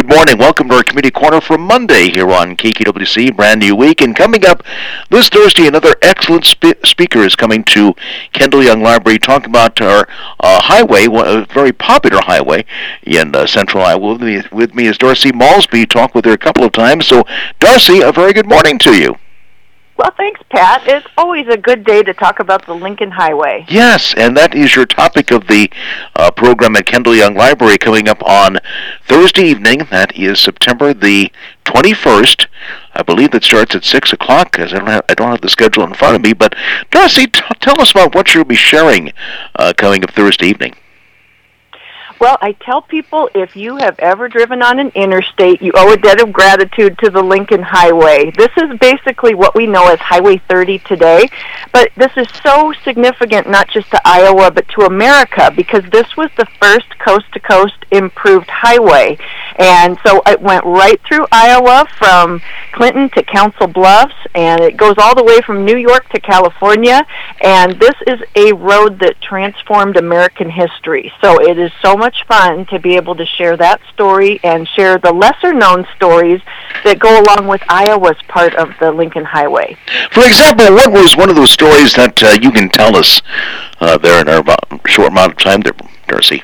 Good morning. Welcome to our Community Corner for Monday here on KKWC, brand new week. And coming up this Thursday, another excellent speaker is coming to Kendall Young Library talking about our highway, a very popular highway in central Iowa. With me is Darcy Malsby. Talked with her a couple of times. So, Darcy, a very good morning to you. Well, thanks, Pat. It's always a good day to talk about the Lincoln Highway. Yes, and that is your topic of the program at Kendall Young Library coming up on Thursday evening. That is September the 21st. I believe it starts at 6 o'clock, because I don't have the schedule in front of me. But, Darcy, tell us about what you'll be sharing coming up Thursday evening. Well, I tell people if you have ever driven on an interstate, you owe a debt of gratitude to the Lincoln Highway. This is basically what we know as Highway 30 today, but this is so significant not just to Iowa but to America because this was the first coast-to-coast improved highway. And so it went right through Iowa from Clinton to Council Bluffs, and it goes all the way from New York to California, and this is a road that transformed American history. So it is so much fun to be able to share that story and share the lesser-known stories that go along with Iowa's part of the Lincoln Highway. For example, what was one of those stories that you can tell us there in our short amount of time there, Darcy?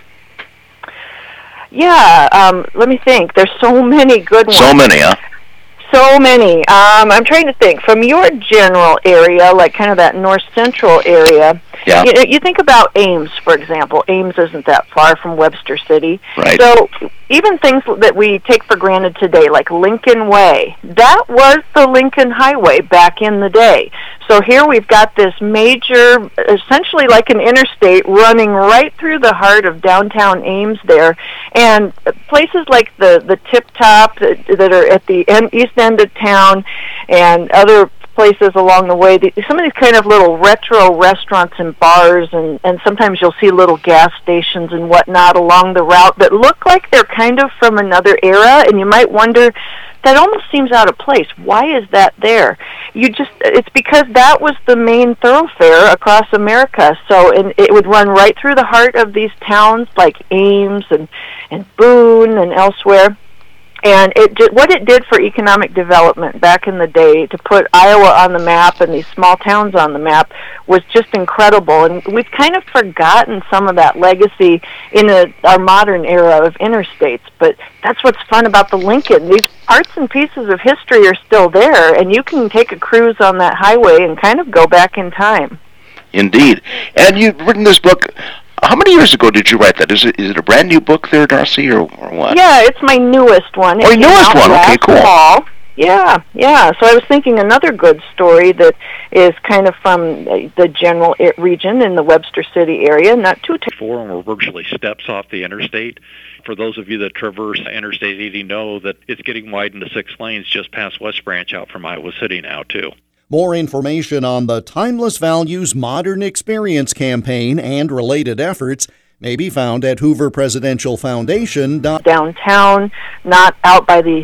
Yeah, let me think. There's so many good ones. So many, huh? So many. I'm trying to think. From your general area, like kind of that north-central area, yeah. You think about Ames, for example. Ames isn't that far from Webster City. Right. So even things that we take for granted today, like Lincoln Way, that was the Lincoln Highway back in the day. So here we've got this major, essentially like an interstate, running right through the heart of downtown Ames there. And places like the Tip Top that are at the east end of town and other places along the way, some of these kind of little retro restaurants and bars, and sometimes you'll see little gas stations and whatnot along the route that look like they're kind of from another era, and you might wonder, that almost seems out of place. Why is that there? It's because that was the main thoroughfare across America. So it would run right through the heart of these towns like Ames and Boone and elsewhere. And what it did for economic development back in the day to put Iowa on the map and these small towns on the map was just incredible. And we've kind of forgotten some of that legacy in our modern era of interstates. But that's what's fun about the Lincoln. These parts and pieces of history are still there, and you can take a cruise on that highway and kind of go back in time. Indeed. And you've written this book. How many years ago did you write that? Is it a brand new book there, Darcy, or what? Yeah, it's my newest one. Oh, your newest one. Okay, cool. Fall. Yeah. So I was thinking another good story that is kind of from the general region in the Webster City area, not too... Forum are virtually steps off the interstate. For those of you that traverse Interstate 80 know that it's getting widened to 6 lanes just past West Branch out from Iowa City now, too. More information on the Timeless Values Modern Experience campaign and related efforts may be found at Hoover Presidential Foundation. Downtown, not out by the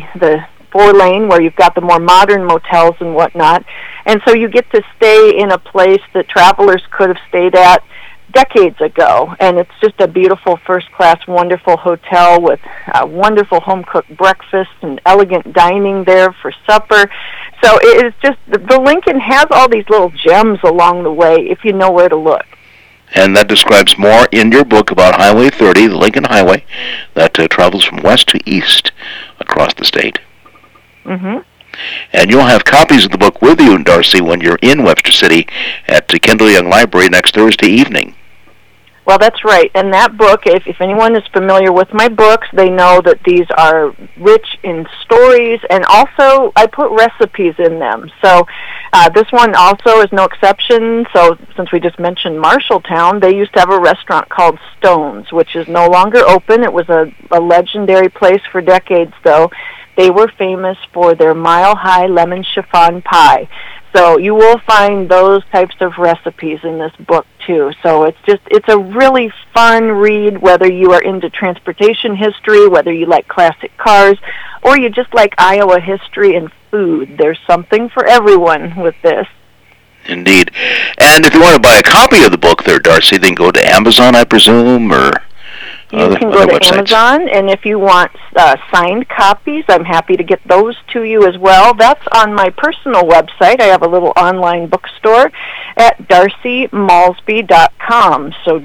4-lane where you've got the more modern motels and whatnot. And so you get to stay in a place that travelers could have stayed at decades ago, and it's just a beautiful first-class, wonderful hotel with wonderful home-cooked breakfast and elegant dining there for supper. So it's just, the Lincoln has all these little gems along the way if you know where to look. And that describes more in your book about Highway 30, the Lincoln Highway, that travels from west to east across the state. Mm-hmm. And you'll have copies of the book with you, Darcy, when you're in Webster City at the Kendall Young Library next Thursday evening. Well, that's right. And that book, if anyone is familiar with my books, they know that these are rich in stories, and also I put recipes in them. So this one also is no exception. So since we just mentioned Marshalltown, they used to have a restaurant called Stone's, which is no longer open. It was a legendary place for decades, though. They were famous for their mile-high lemon chiffon pie. So you will find those types of recipes in this book, too. So it's a really fun read, whether you are into transportation history, whether you like classic cars, or you just like Iowa history and food. There's something for everyone with this. Indeed. And if you want to buy a copy of the book there, Darcy, then go to Amazon, I presume, or You can go to Amazon, and if you want signed copies, I'm happy to get those to you as well. That's on my personal website. I have a little online bookstore at DarcyMaulsby.com. So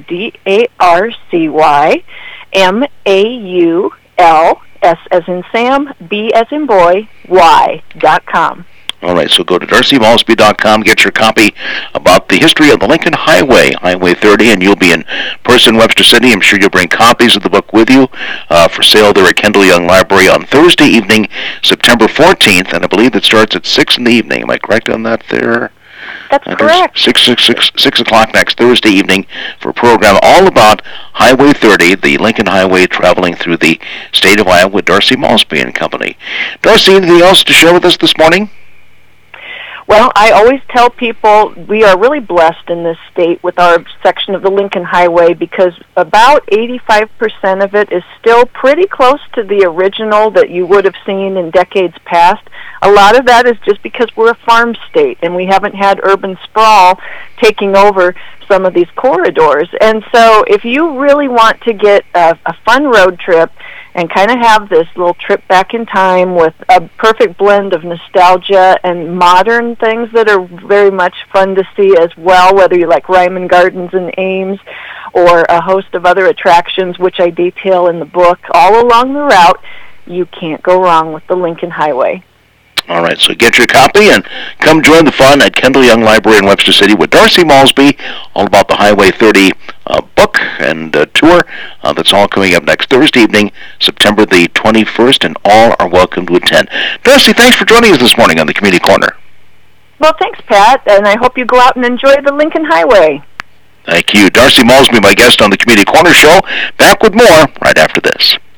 DarcyMaul, S as in Sam, B as in boy, Y.com. All right, so go to DarcyMaulsby.com, get your copy about the history of the Lincoln Highway, Highway 30, and you'll be in person, Webster City. I'm sure you'll bring copies of the book with you for sale there at Kendall Young Library on Thursday evening, September 14th, and I believe it starts at 6 in the evening. Am I correct on that there? That's correct. 6 o'clock next Thursday evening for a program all about Highway 30, the Lincoln Highway traveling through the state of Iowa with Darcy Maulsby and Company. Darcy, anything else to share with us this morning? Well, I always tell people we are really blessed in this state with our section of the Lincoln Highway because about 85% of it is still pretty close to the original that you would have seen in decades past. A lot of that is just because we're a farm state and we haven't had urban sprawl taking over some of these corridors. And so if you really want to get a fun road trip and kind of have this little trip back in time with a perfect blend of nostalgia and modern things that are very much fun to see as well, whether you like Ryman Gardens and Ames or a host of other attractions, which I detail in the book, all along the route, you can't go wrong with the Lincoln Highway. All right, so get your copy and come join the fun at Kendall Young Library in Webster City with Darcy Maulsby, all about the Highway 30 book and tour. That's all coming up next Thursday evening, September the 21st, and all are welcome to attend. Darcy, thanks for joining us this morning on the Community Corner. Well, thanks, Pat, and I hope you go out and enjoy the Lincoln Highway. Thank you. Darcy Maulsby, my guest on the Community Corner Show. Back with more right after this.